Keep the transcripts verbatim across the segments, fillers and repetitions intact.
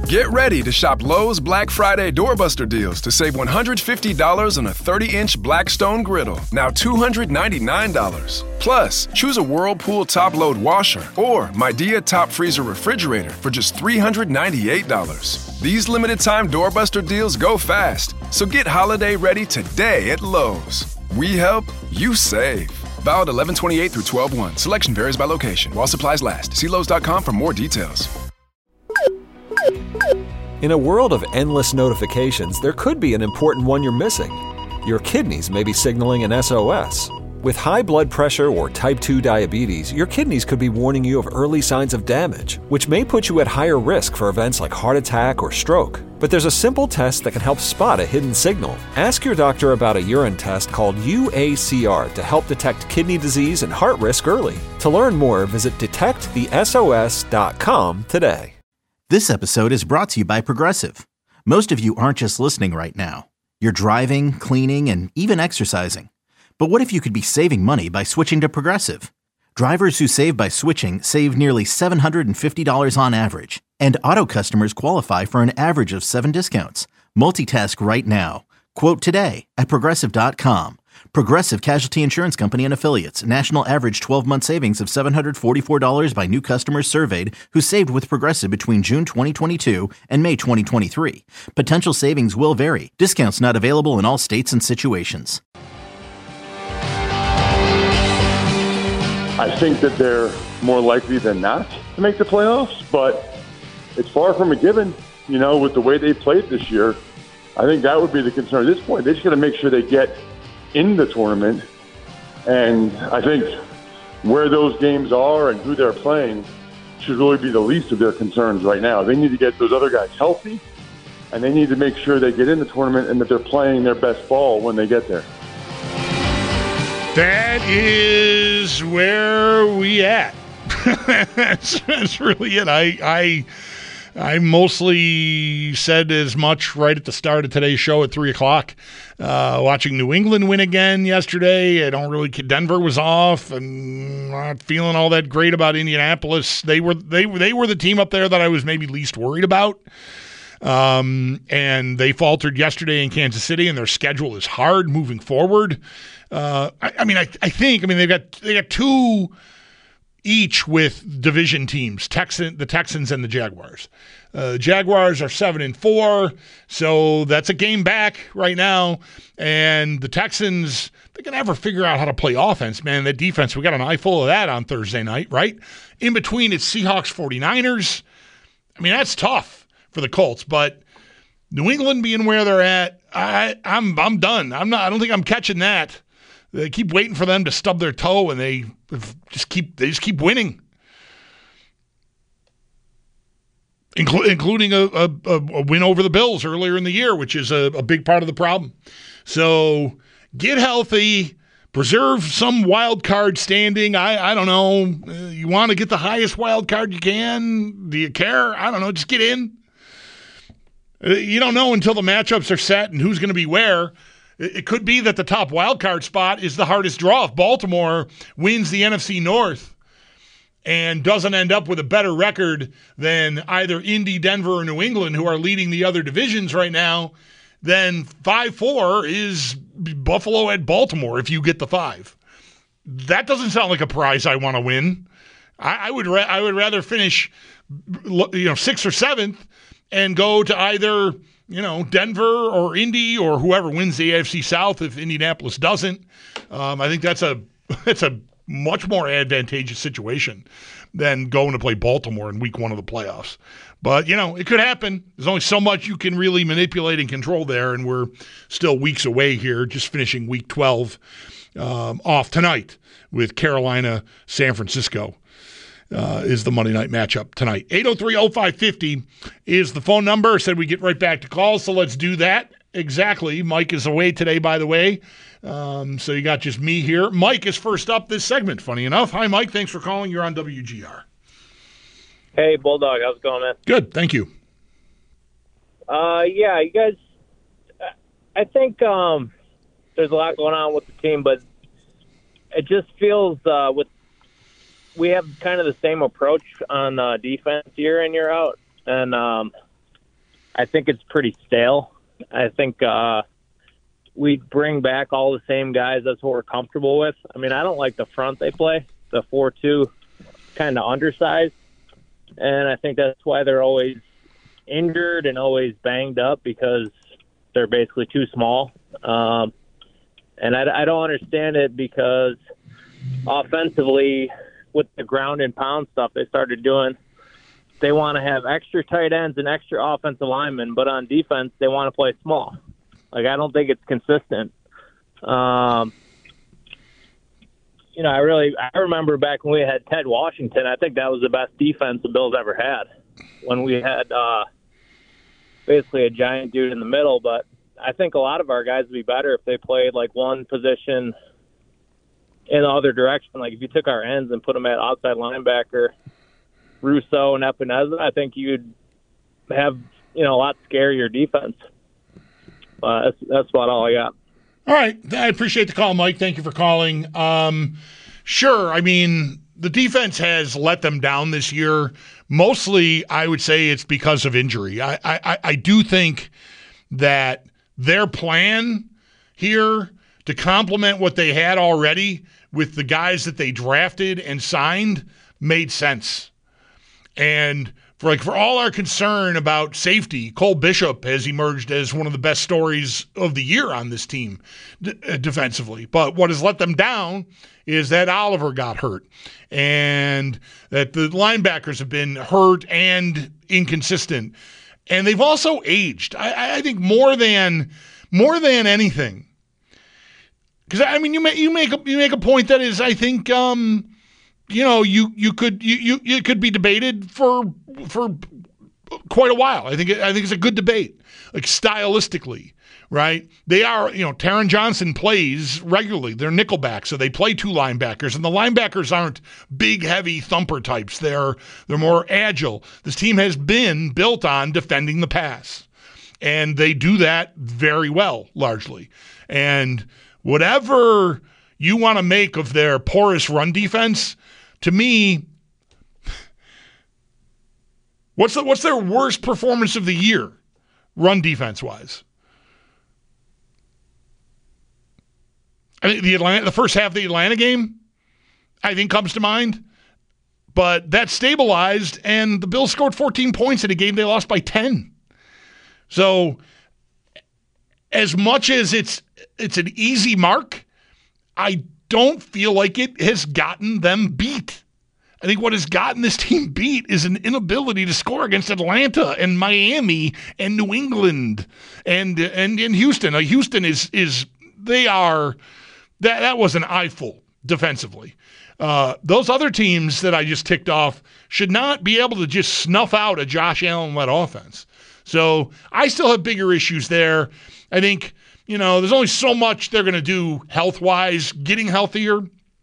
Get ready to shop Lowe's Black Friday Doorbuster deals to save one hundred fifty dollars on a thirty-inch Blackstone griddle, now two hundred ninety-nine dollars. Plus, choose a Whirlpool top-load washer or Midea top freezer refrigerator for just three hundred ninety-eight dollars. These limited-time Doorbuster deals go fast, so get holiday ready today at Lowe's. We help, you save. Valid eleven twenty-eight through twelve one. Selection varies by location. While supplies last. See Lowe's dot com for more details. In a world of endless notifications, there could be an important one you're missing. Your kidneys may be signaling an S O S. With high blood pressure or type two diabetes, your kidneys could be warning you of early signs of damage, which may put you at higher risk for events like heart attack or stroke. But there's a simple test that can help spot a hidden signal. Ask your doctor about a urine test called U A C R to help detect kidney disease and heart risk early. To learn more, visit detect the S O S dot com today. This episode is brought to you by Progressive. Most of you aren't just listening right now. You're driving, cleaning, and even exercising. But what if you could be saving money by switching to Progressive? Drivers who save by switching save nearly seven hundred fifty dollars on average. And auto customers qualify for an average of seven discounts. Multitask right now. Quote today at Progressive dot com. Progressive Casualty Insurance Company and Affiliates. National average twelve-month savings of seven hundred forty-four dollars by new customers surveyed who saved with Progressive between June twenty twenty-two and May twenty twenty-three. Potential savings will vary. Discounts not available in all states and situations. I think that they're more likely than not to make the playoffs, but it's far from a given. You know, with the way they played this year, I think that would be the concern at this point. They just got to make sure they get in the tournament, and I think where those games are and who they're playing should really be the least of their concerns right now. They need to get those other guys healthy, and they need to make sure they get in the tournament and that they're playing their best ball when they get there. That is where we at. that's, that's really it. I, I I mostly said as much right at the start of today's show at three o'clock. Uh, watching New England win again yesterday. I don't really. Denver was off, and not feeling all that great about Indianapolis. They were they they were the team up there that I was maybe least worried about. Um, and they faltered yesterday in Kansas City, and their schedule is hard moving forward. Uh, I, I mean, I, I think, I mean, they've got, they got two each with division teams, Texan, the Texans and the Jaguars. Uh, Jaguars are seven and four, so that's a game back right now. And the Texans, they can never figure out how to play offense, man. That defense, we got an eye full of that on Thursday night, right? In between, it's Seahawks forty-niners. I mean, that's tough for the Colts, but New England being where they're at, I, I'm I'm done. I'm not. I don't think I'm catching that. They keep waiting for them to stub their toe, and they just keep they just keep winning, Inclu- including a, a, a win over the Bills earlier in the year, which is a, a big part of the problem. So get healthy, preserve some wild card standing. I I don't know. Uh, you want to get the highest wild card you can? Do you care? I don't know. Just get in. Uh, you don't know until the matchups are set and who's going to be where. It could be that the top wildcard spot is the hardest draw. If Baltimore wins the N F C North and doesn't end up with a better record than either Indy, Denver, or New England, who are leading the other divisions right now, then five four is Buffalo at Baltimore if you get the five. That doesn't sound like a prize I want to win. I, I would ra- I would rather finish you know sixth or seventh and go to either – you know, Denver or Indy or whoever wins the A F C South if Indianapolis doesn't. Um, I think that's a that's a much more advantageous situation than going to play Baltimore in week one of the playoffs. But, you know, it could happen. There's only so much you can really manipulate and control there, and we're still weeks away here, just finishing week twelve um, off tonight with Carolina, San Francisco. Uh, is the Monday night matchup tonight. eight oh three oh five fifty is the phone number. Said we get right back to calls, so let's do that. Exactly. Mike is away today, by the way. Um, so you got just me here. Mike is first up this segment, funny enough. Hi, Mike. Thanks for calling. You're on W G R. Hey, Bulldog. How's it going, man? Good. Thank you. Uh, yeah, you guys, I think um, there's a lot going on with the team, but it just feels uh, with we have kind of the same approach on uh, defense year in, year out. And um, I think it's pretty stale. I think uh, we bring back all the same guys. That's what we're comfortable with. I mean, I don't like the front they play, the four two, kind of undersized. And I think that's why they're always injured and always banged up, because they're basically too small. Um, and I, I don't understand it, because offensively, with the ground and pound stuff they started doing, they want to have extra tight ends and extra offensive linemen, but on defense, they want to play small. Like, I don't think it's consistent. Um, you know, I really, I remember back when we had Ted Washington, I think that was the best defense the Bills ever had, when we had uh, basically a giant dude in the middle. But I think a lot of our guys would be better if they played like one position in the other direction. Like, if you took our ends and put them at outside linebacker, Russo and Epineza, I think you'd have, you know, a lot scarier defense. Uh, that's, that's about all I got. All right. I appreciate the call, Mike. Thank you for calling. Um, sure. I mean, the defense has let them down this year. Mostly, I would say it's because of injury. I, I, I do think that their plan here to complement what they had already with the guys that they drafted and signed made sense. And for like for all our concern about safety, Cole Bishop has emerged as one of the best stories of the year on this team d- uh, defensively. But what has let them down is that Oliver got hurt, and that the linebackers have been hurt and inconsistent. And they've also aged. I, I think more than more than anything. Because I mean, you make you make a, you make a point that is, I think, um, you know, you you could you, you it could be debated for for quite a while. I think I think it's a good debate, like stylistically, right? They are, you know, Taron Johnson plays regularly. They're nickelback, so they play two linebackers, and the linebackers aren't big, heavy thumper types. They're they're more agile. This team has been built on defending the pass, and they do that very well, largely. And whatever you want to make of their porous run defense, to me, what's the, what's their worst performance of the year, run defense-wise? I think the Atlanta, the first half of the Atlanta game, I think, comes to mind. But that stabilized, and the Bills scored fourteen points in a game they lost by ten. So, as much as it's it's an easy mark, I don't feel like it has gotten them beat. I think what has gotten this team beat is an inability to score against Atlanta and Miami and New England and and, and Houston. Now, Houston is is they are that that was an eyeful defensively. Uh, those other teams that I just ticked off should not be able to just snuff out a Josh Allen-led offense. So I still have bigger issues there. I think, you know, there's only so much they're going to do health-wise, getting healthier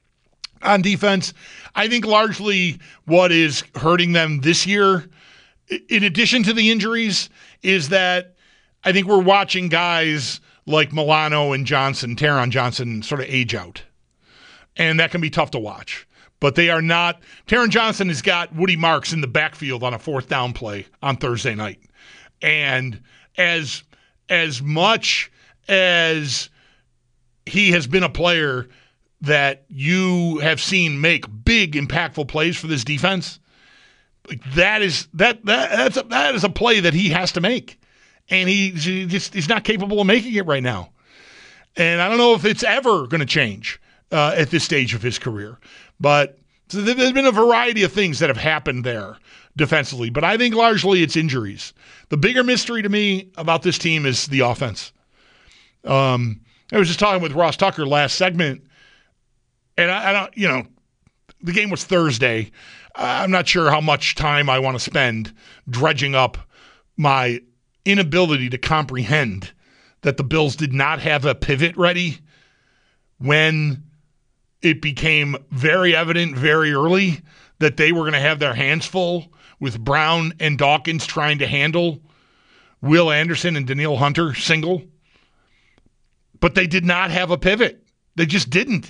on defense. I think largely what is hurting them this year, in addition to the injuries, is that I think we're watching guys like Milano and Johnson, Taron Johnson, sort of age out. And that can be tough to watch. But they are not – Taron Johnson has got Woody Marks in the backfield on a fourth down play on Thursday night. And as as much as he has been a player that you have seen make big, impactful plays for this defense, that is that that that's a, that is a play that he has to make, and he, he just he's not capable of making it right now. And I don't know if it's ever going to change uh, at this stage of his career. But so there's been a variety of things that have happened there defensively, but I think largely it's injuries. The bigger mystery to me about this team is the offense. Um, I was just talking with Ross Tucker last segment, and I, I don't, you know, the game was Thursday. I'm not sure how much time I want to spend dredging up my inability to comprehend that the Bills did not have a pivot ready when it became very evident very early that they were going to have their hands full with Brown and Dawkins trying to handle Will Anderson and Danielle Hunter single. But they did not have a pivot. They just didn't.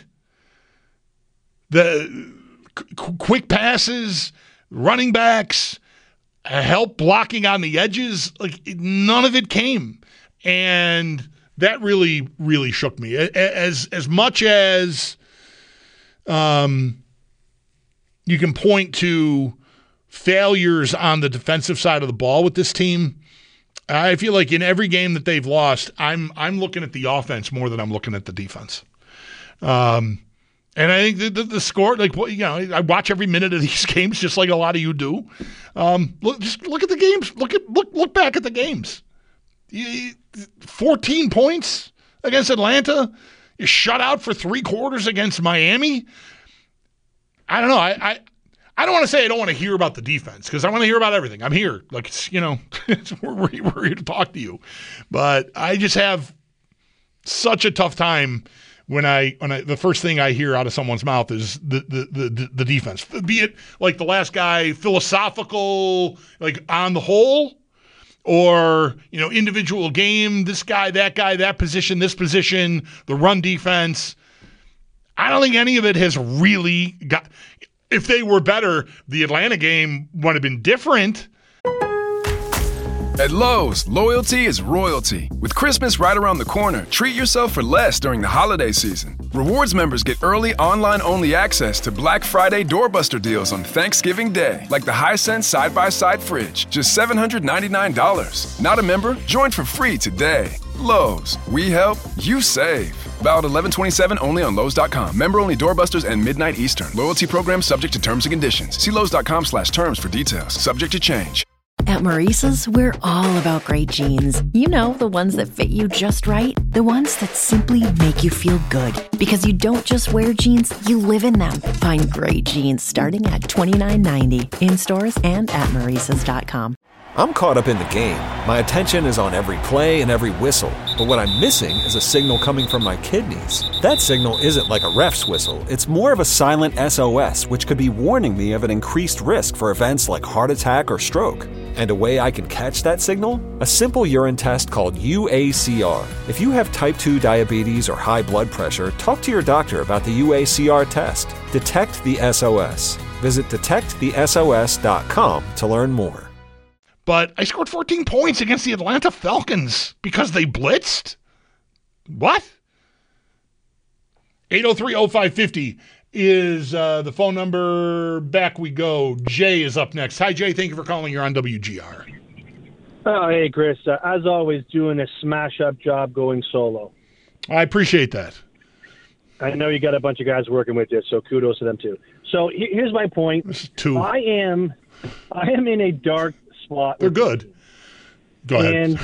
The qu- quick passes, running backs, help blocking on the edges, like none of it came. And that really, really shook me. As as much as um, you can point to failures on the defensive side of the ball with this team, I feel like in every game that they've lost, I'm I'm looking at the offense more than I'm looking at the defense. Um, and I think the, the, the score, like, you know, I watch every minute of these games just like a lot of you do. Um, look, just look at the games. Look at look look back at the games. You, fourteen points against Atlanta. You shut out for three quarters against Miami. I don't know. I I, I don't want to say I don't want to hear about the defense because I want to hear about everything. I'm here. Like, it's, you know, it's, we're, we're here to talk to you. But I just have such a tough time when I when I the first thing I hear out of someone's mouth is the the the, the defense. Be it like the last guy, philosophical, like on the whole, or, you know, individual game, this guy, that guy, that position, this position, the run defense. I don't think any of it has really got – if they were better, the Atlanta game would have been different. At Lowe's, loyalty is royalty. With Christmas right around the corner, treat yourself for less during the holiday season. Rewards members get early online-only access to Black Friday doorbuster deals on Thanksgiving Day, like the Hisense side-by-side fridge, just seven hundred ninety-nine dollars. Not a member? Join for free today. Lowe's, we help, you save. Valid eleven twenty-seven only on Lowe's dot com. Member-only doorbusters and midnight Eastern. Loyalty program subject to terms and conditions. See Lowe's dot com slash terms for details. Subject to change. At Maurice's, we're all about great jeans. You know, the ones that fit you just right. The ones that simply make you feel good. Because you don't just wear jeans, you live in them. Find great jeans starting at twenty-nine ninety in stores and at Maurice's dot com. I'm caught up in the game. My attention is on every play and every whistle. But what I'm missing is a signal coming from my kidneys. That signal isn't like a ref's whistle. It's more of a silent S O S, which could be warning me of an increased risk for events like heart attack or stroke. And a way I can catch that signal? A simple urine test called U A C R. If you have type two diabetes or high blood pressure, talk to your doctor about the U A C R test. Detect the S O S. Visit detect the S O S dot com to learn more. But I scored fourteen points against the Atlanta Falcons because they blitzed? What? eight oh three oh five five oh is uh, the phone number. Back we go. Jay is up next. Hi, Jay. Thank you for calling. You're on W G R. Oh, hey, Chris. Uh, as always, doing a smash-up job going solo. I appreciate that. I know you got a bunch of guys working with you, so kudos to them, too. So he- here's my point. This is two. I am, I am in a dark spot. They're good. Go ahead. And,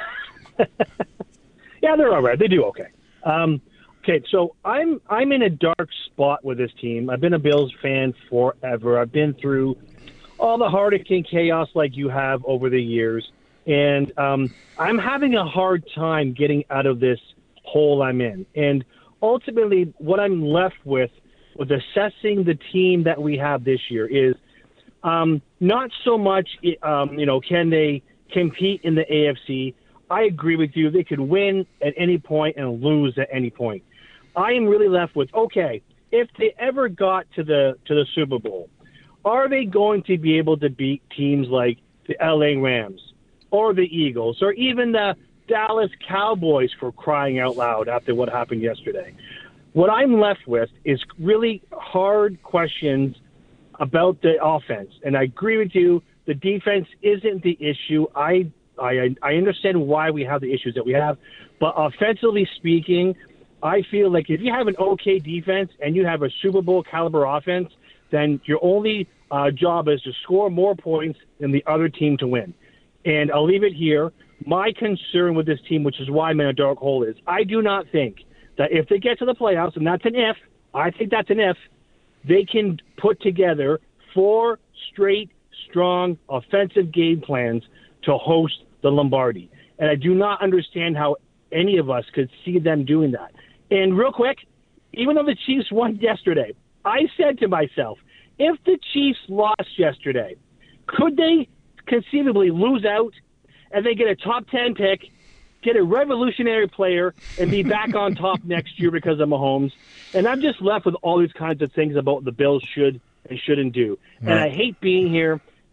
yeah, they're all right. They do okay. Um, okay, so I'm I'm in a dark spot with this team. I've been a Bills fan forever. I've been through all the heartache and chaos like you have over the years, and um, I'm having a hard time getting out of this hole I'm in. And ultimately, what I'm left with, with assessing the team that we have this year is um, not so much, um, you know, can they compete in the A F C? I agree with you. They could win at any point and lose at any point. I am really left with, okay, if they ever got to the to the Super Bowl, are they going to be able to beat teams like the L A Rams or the Eagles or even the Dallas Cowboys, for crying out loud, after what happened yesterday? What I'm left with is really hard questions about the offense. And I agree with you, the defense isn't the issue. I I I understand why we have the issues that we have, but offensively speaking, I feel like if you have an okay defense and you have a Super Bowl caliber offense, then your only uh, job is to score more points than the other team to win. And I'll leave it here. My concern with this team, which is why I'm in a dark hole, is I do not think that if they get to the playoffs, and that's an if, I think that's an if, they can put together four straight, strong offensive game plans to host the Lombardi. And I do not understand how any of us could see them doing that. And real quick, even though the Chiefs won yesterday, I said to myself, if the Chiefs lost yesterday, could they conceivably lose out and they get a top ten pick, get a revolutionary player, and be back on top next year because of Mahomes? And I'm just left with all these kinds of things about the Bills should and shouldn't do. And I hate being here,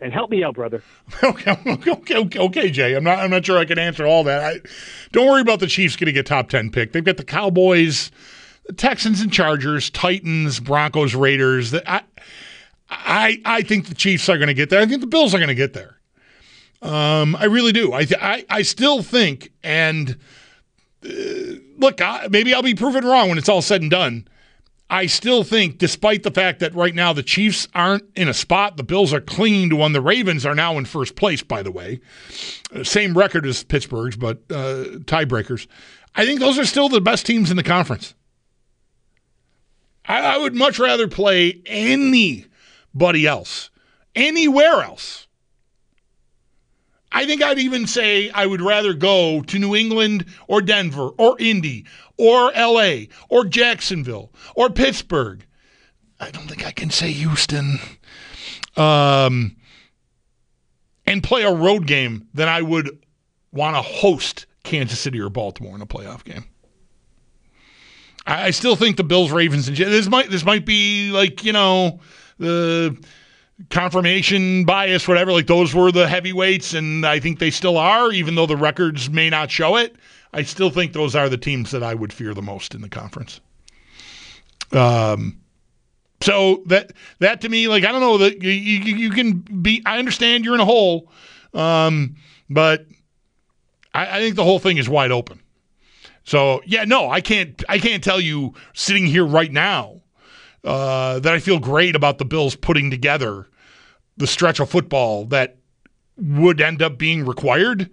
And help me out, brother. Okay, okay, okay, okay, Jay. I'm not. I'm not sure I can answer all that. I, don't worry about the Chiefs getting a top ten pick. They've got the Cowboys, the Texans and Chargers, Titans, Broncos, Raiders. The, I, I, I think the Chiefs are going to get there. I think the Bills are going to get there. Um, I really do. I, I, I still think. And uh, look, I, maybe I'll be proven wrong when it's all said and done. I still think, despite the fact that right now the Chiefs aren't in a spot, the Bills are clinging to one. The Ravens are now in first place, by the way. Same record as Pittsburgh's, but uh, tiebreakers. I think those are still the best teams in the conference. I, I would much rather play anybody else, anywhere else. I think I'd even say I would rather go to New England or Denver or Indy or L A or Jacksonville or Pittsburgh. I don't think I can say Houston. Um, and play a road game than I would want to host Kansas City or Baltimore in a playoff game. I, I still think the Bills, Ravens, and this might this might be like, you know, the confirmation bias, whatever, like those were the heavyweights, and I think they still are, even though the records may not show it. I still think those are the teams that I would fear the most in the conference. Um, so that that to me, like, I don't know, that you, you, you can be, I understand you're in a hole, um, but I, I think the whole thing is wide open. So yeah, no, I can't I can't tell you sitting here right now uh, that I feel great about the Bills putting together the stretch of football that would end up being required.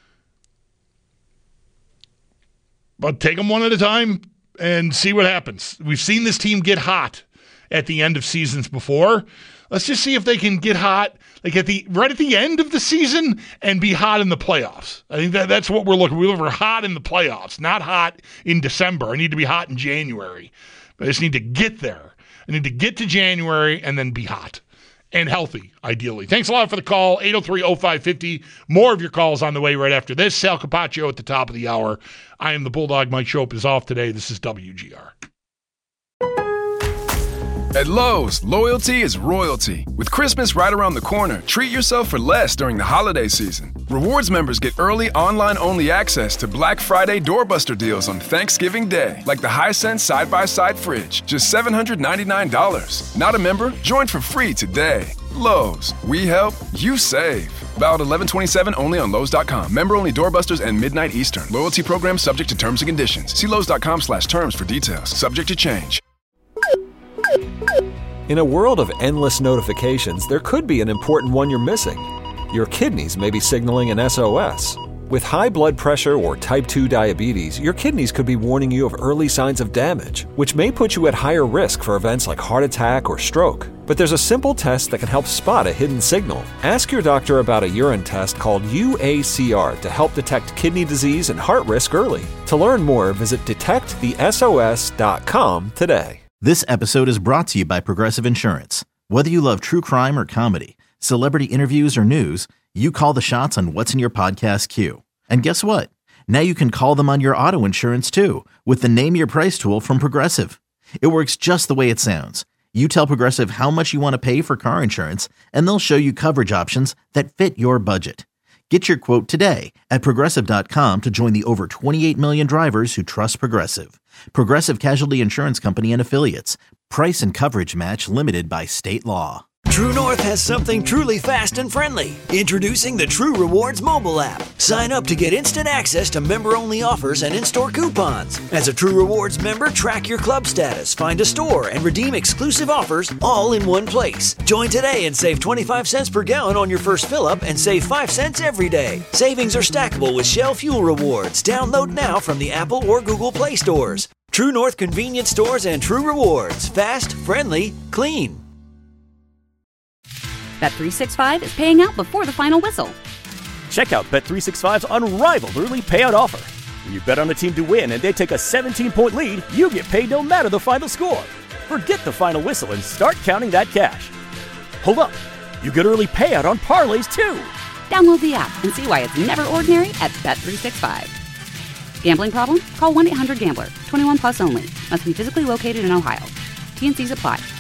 But take them one at a time and see what happens. We've seen this team get hot at the end of seasons before. Let's just see if they can get hot, like at the right at the end of the season, and be hot in the playoffs. I think that that's what we're looking. We're looking for hot in the playoffs, not hot in December. I need to be hot in January. I just need to get there. I need to get to January and then be hot and healthy, ideally. Thanks a lot for the call, eight oh three oh five five oh. More of your calls on the way right after this. Sal Capaccio at the top of the hour. I am the Bulldog. Mike Shope is off today. This is W G R. At Lowe's, loyalty is royalty. With Christmas right around the corner, treat yourself for less during the holiday season. Rewards members get early online-only access to Black Friday doorbuster deals on Thanksgiving Day, like the Hisense side-by-side fridge, just seven hundred ninety-nine dollars. Not a member? Join for free today. Lowe's, we help, you save. Valid eleven twenty-seven only on Lowe's dot com. Member only doorbusters and midnight Eastern. Loyalty program subject to terms and conditions. See Lowe's dot com slash terms for details. Subject to change. In a world of endless notifications, there could be an important one you're missing. Your kidneys may be signaling an S O S. With high blood pressure or type two diabetes, your kidneys could be warning you of early signs of damage, which may put you at higher risk for events like heart attack or stroke. But there's a simple test that can help spot a hidden signal. Ask your doctor about a urine test called U A C R to help detect kidney disease and heart risk early. To learn more, visit detect the S O S dot com today. This episode is brought to you by Progressive Insurance. Whether you love true crime or comedy, celebrity interviews or news, you call the shots on what's in your podcast queue. And guess what? Now you can call them on your auto insurance too with the Name Your Price tool from Progressive. It works just the way it sounds. You tell Progressive how much you want to pay for car insurance, and they'll show you coverage options that fit your budget. Get your quote today at Progressive dot com to join the over twenty-eight million drivers who trust Progressive. Progressive Casualty Insurance Company and Affiliates. Price and coverage match limited by state law. True North has something truly fast and friendly. Introducing the True Rewards mobile app. Sign up to get instant access to member-only offers and in-store coupons. As a True Rewards member, track your club status, find a store, and redeem exclusive offers all in one place. Join today and save twenty-five cents per gallon on your first fill-up and save five cents every day. Savings are stackable with Shell Fuel Rewards. Download now from the Apple or Google Play stores. True North convenience stores and True Rewards. Fast, friendly, clean. Bet three sixty-five is paying out before the final whistle. Check out Bet three sixty-five's unrivaled early payout offer. When you bet on a team to win and they take a seventeen-point lead, you get paid no matter the final score. Forget the final whistle and start counting that cash. Hold up. You get early payout on parlays, too. Download the app and see why it's never ordinary at Bet three sixty-five. Gambling problem? Call one eight hundred gambler. twenty-one plus only. Must be physically located in Ohio. T and C's apply.